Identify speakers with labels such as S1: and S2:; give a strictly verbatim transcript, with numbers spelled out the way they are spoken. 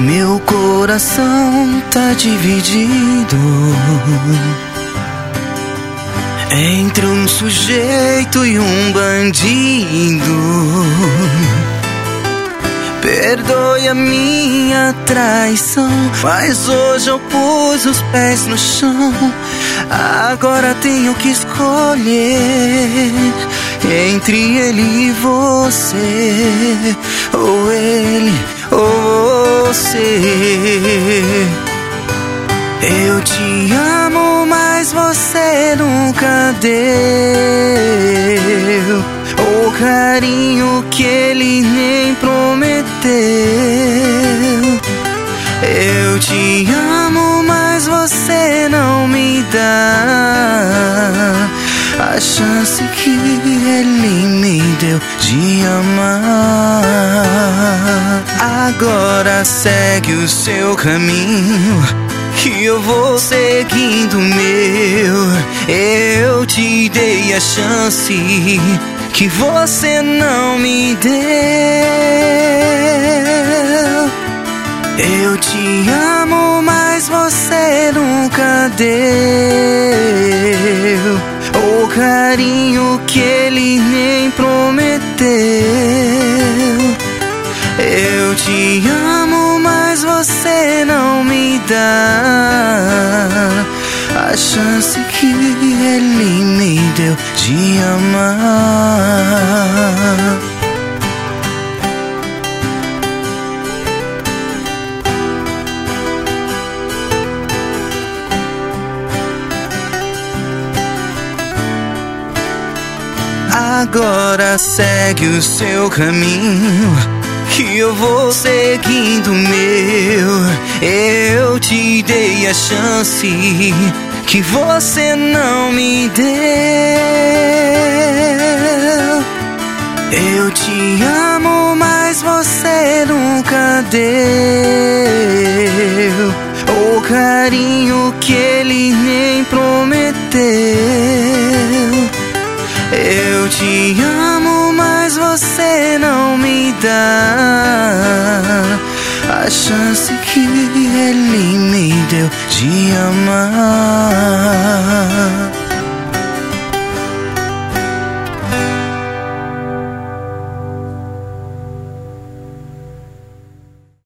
S1: Meu coração tá dividido entre um sujeito e um bandido. Perdoe a minha traição, mas hoje eu pus os pés no chão. Agora tenho que escolher entre ele e você, ou ele ou você. Eu te amo, mas você nunca deu o carinho que ele nem prometeu. Eu te amo, mas você não me dá a chance que ele me deu de amar. Agora segue o seu caminho, que eu vou seguindo o meu. Eu te dei a chance que você não me deu. Eu te amo, mas você nunca deu o carinho que ele nem prometeu. Eu te amo, mas você não me dá a chance que ele me deu de amar. Agora segue o seu caminho, que eu vou seguindo o meu. Eu te dei a chance que você não me deu. Eu te amo, mas você nunca deu o carinho que ele nem prometeu. Eu te amo, mas você não me dá a chance que ele me deu de amar.